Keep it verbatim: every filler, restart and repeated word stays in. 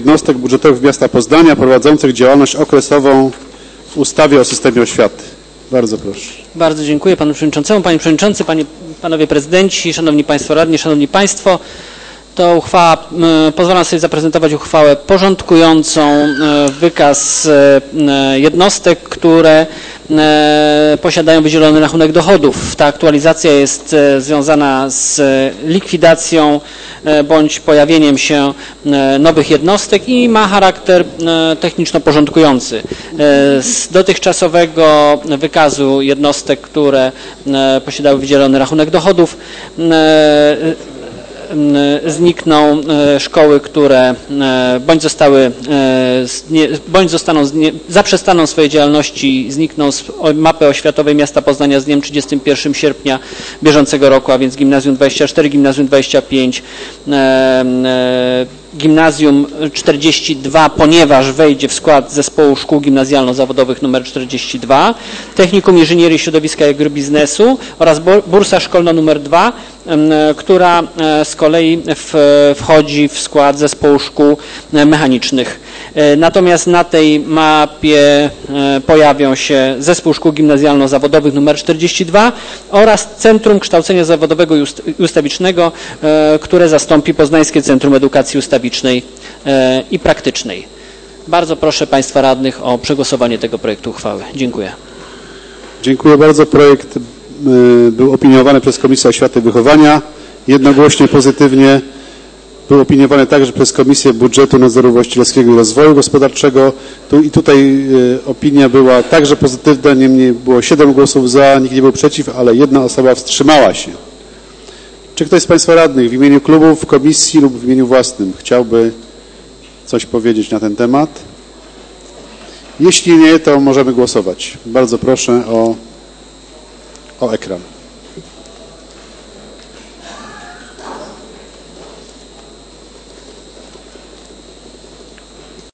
jednostek budżetowych miasta Poznania prowadzących działalność okresową w ustawie o systemie oświaty. Bardzo proszę. Bardzo dziękuję panu przewodniczącemu. Panie przewodniczący, panie, panowie prezydenci, szanowni państwo radni, szanowni państwo. To uchwała, pozwalam sobie zaprezentować uchwałę porządkującą wykaz jednostek, które posiadają wydzielony rachunek dochodów. Ta aktualizacja jest związana z likwidacją bądź pojawieniem się nowych jednostek i ma charakter techniczno-porządkujący. Z dotychczasowego wykazu jednostek, które posiadały wydzielony rachunek dochodów, znikną szkoły, które bądź zostały, bądź zostaną, zaprzestaną swojej działalności, znikną z mapy oświatowej miasta Poznania z dniem trzydziestego pierwszego sierpnia bieżącego roku, a więc Gimnazjum dwadzieścia cztery, Gimnazjum dwadzieścia pięć, Gimnazjum czterdzieści dwa, ponieważ wejdzie w skład zespołu szkół gimnazjalno-zawodowych nr czterdzieści dwa, Technikum Inżynierii Środowiska i Agrobiznesu oraz bursa szkolna nr dwa, która z kolei w, wchodzi w skład zespołu szkół mechanicznych. Natomiast na tej mapie pojawią się zespół szkół gimnazjalno-zawodowych nr czterdzieści dwa oraz Centrum Kształcenia Zawodowego i Ustawicznego, które zastąpi Poznańskie Centrum Edukacji Ustawicznej i Praktycznej. Bardzo proszę państwa radnych o przegłosowanie tego projektu uchwały. Dziękuję. Dziękuję bardzo. Projekt był opiniowany przez Komisję Oświaty i Wychowania. Jednogłośnie pozytywnie był opiniowany także przez Komisję Budżetu, Nadzoru Właścicielskiego i Rozwoju Gospodarczego. Tu, I tutaj opinia była także pozytywna, niemniej było siedem głosów za, nikt nie był przeciw, ale jedna osoba wstrzymała się. Czy ktoś z państwa radnych w imieniu klubów, komisji lub w imieniu własnym chciałby coś powiedzieć na ten temat? Jeśli nie, to możemy głosować. Bardzo proszę o, o ekran.